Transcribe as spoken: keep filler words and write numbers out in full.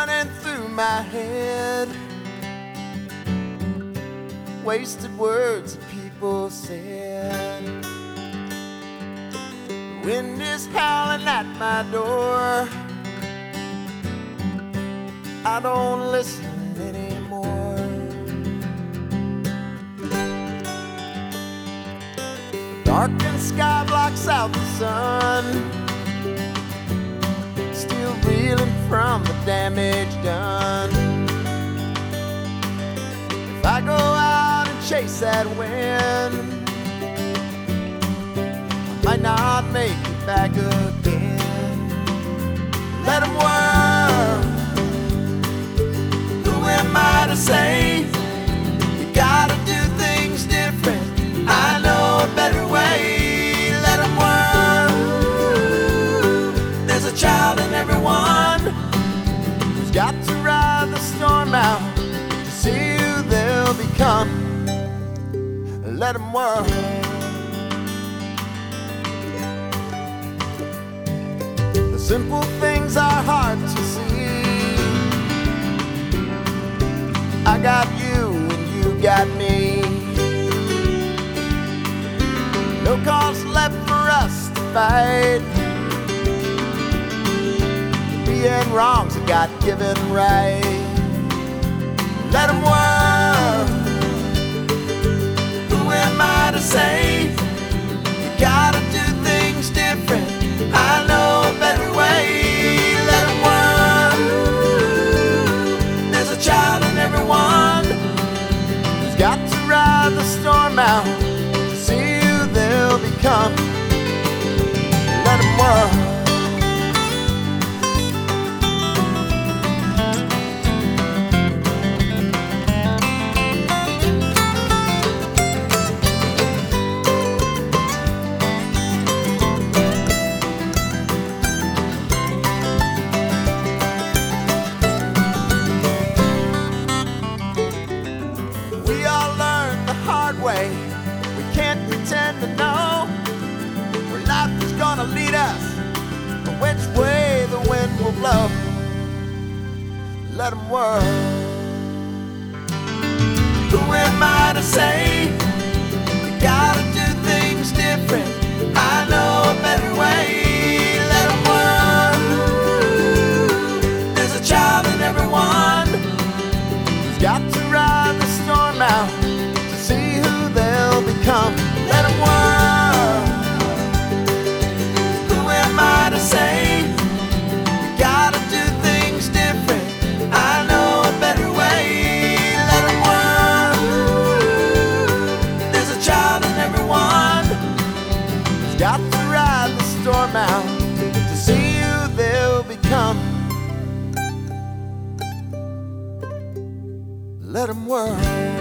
running through my head. Wasted words that people said. The wind is howling at my door. I don't listen anymore. The darkened sky blocks out the sun. Still reeling from the damage done. If I go out and chase that wind, I might not make it back again. Let them whirl. Who am I to say? You gotta do things different. I know a better way. Let them whirl. There's a child in everyone who's got to ride the storm out to see who they'll become. Let them whirl. The simple things are hard to see. I got you and you got me. No cause left for us to fight. Being wrong's a God-given right. Let them whirl. Who am I to say? You gotta do things different. I know a better way. Let them whirl. There's a child in everyone who's got to ride the storm out to see who they'll become. Let them whirl. Way. We can't pretend to know where life is gonna lead us or which way the wind will blow. Let them whirl. Who am I to say? We gotta do things different. I know a better way. Let them whirl. There's a child in everyone who's got to ride the storm out. Come, let them whirl. Who am I to say? You gotta do things different. I know a better way. Let them whirl. There's a child in everyone who's got to ride the storm out to see who they'll become. Let them whirl.